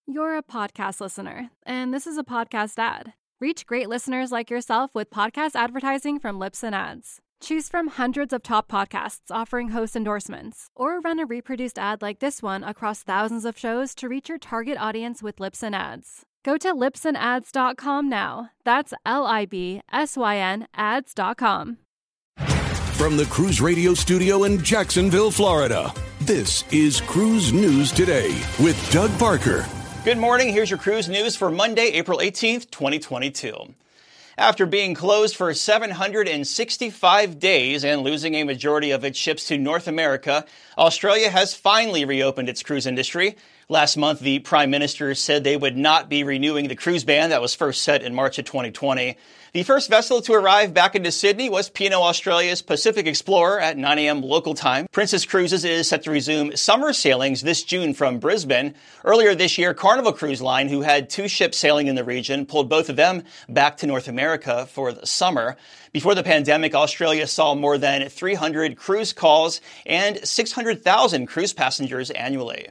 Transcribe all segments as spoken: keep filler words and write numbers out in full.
You're a podcast listener, and this is a podcast ad. Reach great listeners like yourself with podcast advertising from Libsyn Ads. Choose from hundreds of top podcasts offering host endorsements, or run a reproduced ad like this one across thousands of shows to reach your target audience with Libsyn Ads. Go to libsyn ads dot com now. That's L I B S Y N ads dot com. From the Cruise Radio studio in Jacksonville, Florida, this is Cruise News Today with Doug Parker. Good morning. Here's your cruise news for Monday, April eighteenth, twenty twenty-two. After being closed for seven hundred sixty-five days and losing a majority of its ships to North America, Australia has finally reopened its cruise industry. Last month, the Prime Minister said they would not be renewing the cruise ban that was first set in March of twenty twenty. The first vessel to arrive back into Sydney was P and O Australia's Pacific Explorer at nine a.m. local time. Princess Cruises is set to resume summer sailings this June from Brisbane. Earlier this year, Carnival Cruise Line, who had two ships sailing in the region, pulled both of them back to North America for the summer. Before the pandemic, Australia saw more than three hundred cruise calls and six hundred thousand cruise passengers annually.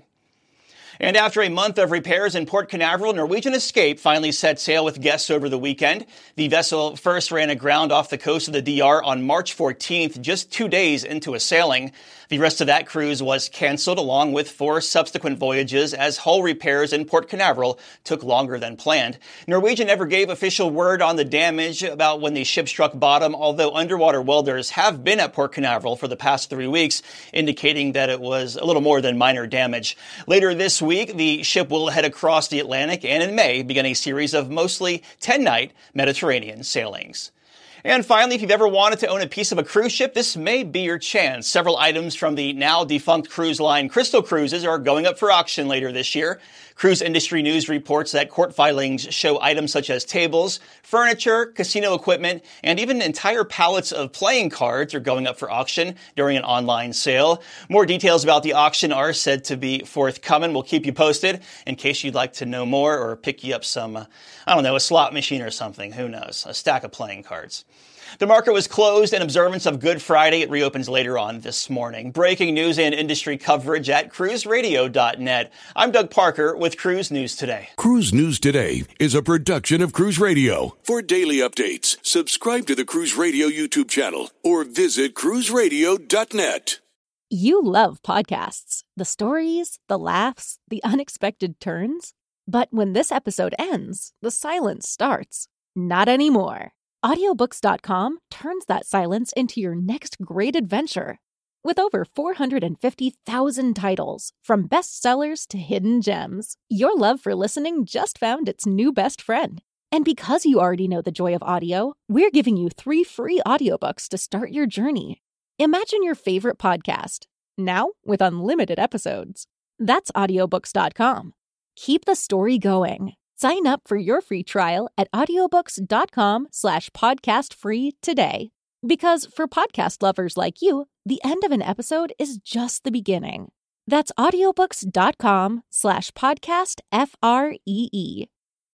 And after a month of repairs in Port Canaveral, Norwegian Escape finally set sail with guests over the weekend. The vessel first ran aground off the coast of the D R on March fourteenth, just two days into a sailing. The rest of that cruise was canceled, along with four subsequent voyages, as hull repairs in Port Canaveral took longer than planned. Norwegian never gave official word on the damage about when the ship struck bottom, although underwater welders have been at Port Canaveral for the past three weeks, indicating that it was a little more than minor damage. Later this week, the ship will head across the Atlantic and in May begin a series of mostly ten-night Mediterranean sailings. And finally, if you've ever wanted to own a piece of a cruise ship, this may be your chance. Several items from the now defunct cruise line Crystal Cruises are going up for auction later this year. Cruise Industry News reports that court filings show items such as tables, furniture, casino equipment, and even entire pallets of playing cards are going up for auction during an online sale. More details about the auction are said to be forthcoming. We'll keep you posted in case you'd like to know more or pick you up some, uh, I don't know, a slot machine or something. Who knows? A stack of playing cards. The market was closed in observance of Good Friday. It reopens later on this morning. Breaking news and industry coverage at cruise radio dot net. I'm Doug Parker with Cruise News Today. Cruise News Today is a production of Cruise Radio. For daily updates, subscribe to the Cruise Radio YouTube channel or visit cruise radio dot net. You love podcasts, the stories, the laughs, the unexpected turns. But when this episode ends, the silence starts. Not anymore. audiobooks dot com turns that silence into your next great adventure. With over four hundred fifty thousand titles, from bestsellers to hidden gems, your love for listening just found its new best friend. And because you already know the joy of audio, we're giving you three free audiobooks to start your journey. Imagine your favorite podcast, now with unlimited episodes. That's audiobooks dot com. Keep the story going. Sign up for your free trial at audiobooks dot com slash podcast free today. Because for podcast lovers like you, the end of an episode is just the beginning. That's audiobooks dot com slash podcast F R E E.